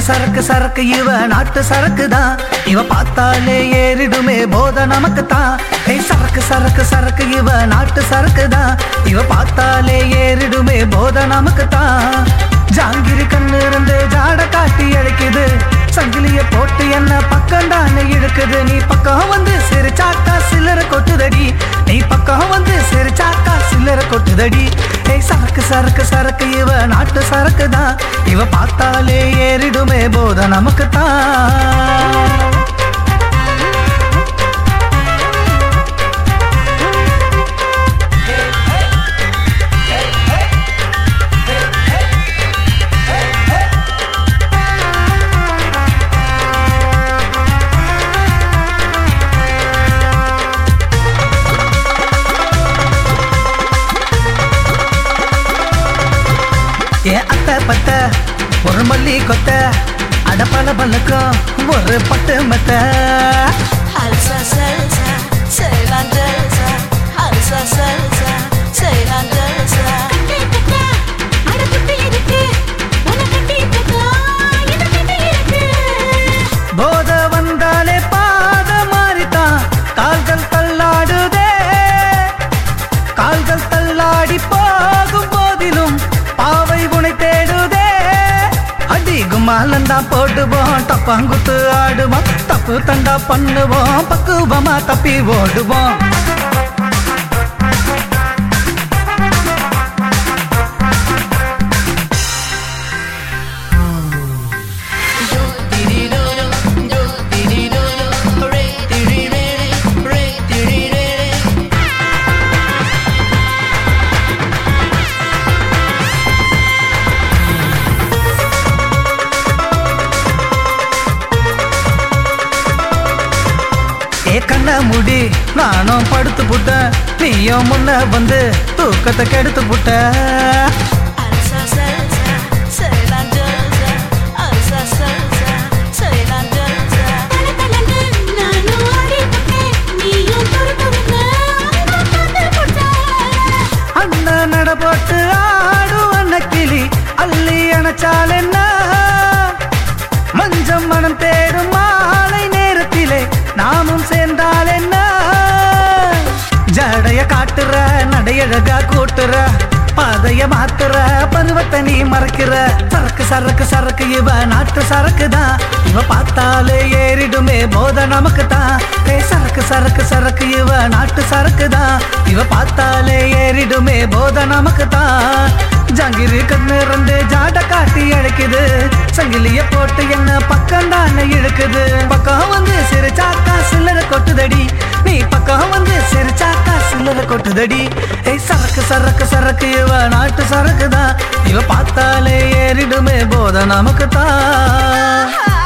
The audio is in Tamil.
சரக்கு சரக்கு இவ நாட்டு சரக்கு தான். இவ பார்த்தாலே ஏறிடுமே போத நமக்கு தான். சரக்கு சரக்கு சரக்கு இவ நாட்டு சரக்கு தான். இவ பார்த்தாலே ஏறிடுமே போத நமக்கு தான். ஜாங்கிரி கண்ணு இருந்து ஜாட காட்டி அழைக்குது. சங்கிலிய போட்டு என்ன பக்கம்டான்னு இழுக்குது. நீ பக்கம் வந்து சிரிச்சாக்கா சில்லற கொட்டுதடி. நீ பக்கம் வந்து சிரிச்சாக்கா சில்லற கொட்டுதடி. சரக்கு சரக்கு சரக்கு இவ நாட்டு சரக்கு தான். இவ பார்த்தாலே ஏறிடுமே போத நமக்கு தான். அத்தை பத்த ஒரு மல்லி கொத்த அட பல பல்லுக்கும் ஒரு பட்டு மெத்த. Alza salsa, sei la danza. Alza salsa, sei la danza. Katti kata, ada katti irukku. Una katti kata, ida katti irukku. போத வந்தாலே பாத மாறித்தான் கால்கள் தள்ளாடுதே. கால்கள் தள்ளாடி போகும் போதிலும் பாவை உனை தேடுதே. அடி கும்மாலந்தான் போடுவோம், தப்பாங்குத்து ஆடுவோம், தப்பு தண்டா பண்ணுவோம், பக்குவமா தப்பி ஓடுவோம். கண்ண முடி நானும் படுத்து புட்ட, நீயும் முன்ன வந்து தூக்கத்தை கெடுத்து புட்ட. Alza salsa, sei la danza. Alza salsa, sei la danza. Tala tala nanu adi putte, neeyum porukuvna paathu putta. அண்ணா நட போட்டு ஆடும் அன்ன கிளி அள்ளி அணைச்சால் என்ன? மஞ்சம் மனம் தேடும் மாலை நேரத்திலே நாமும் சேர்ந்தால் என்ன? ஜடைய காட்டுற நடையழகா கூட்டுற பாதைய மாத்துற பருவத்தை நீ மறக்கிற. சரக்கு சரக்கு சரக்கு இவ நாட்டு சரக்கு தான். இவ பார்த்தாலே ஏறிடுமே போத நமக்கு தான். சரக்கு சரக்கு சரக்கு இவ நாட்டு சரக்கு தான். இவ பார்த்தாலே ஏறிடுமே போத நமக்கு தான். ஜாங்கிரி கண்ணு இருந்து ஜாட காட்டி அழைக்குது. சங்கிலிய போட்டு என்ன பக்கம்டான்னு இழுக்குது. பக்கம் வந்து சிரிச்சாக்கா சில்லற கொட்டுதடி. நீ பக்கம் வந்து சிரிச்சாக்கா சில்லற கொட்டுதடி. சரக்கு சரக்கு சரக்கு இவ நாட்டு சரக்கு தான். இவ பார்த்தாலே ஏறிடுமே போத நமக்கு தான்.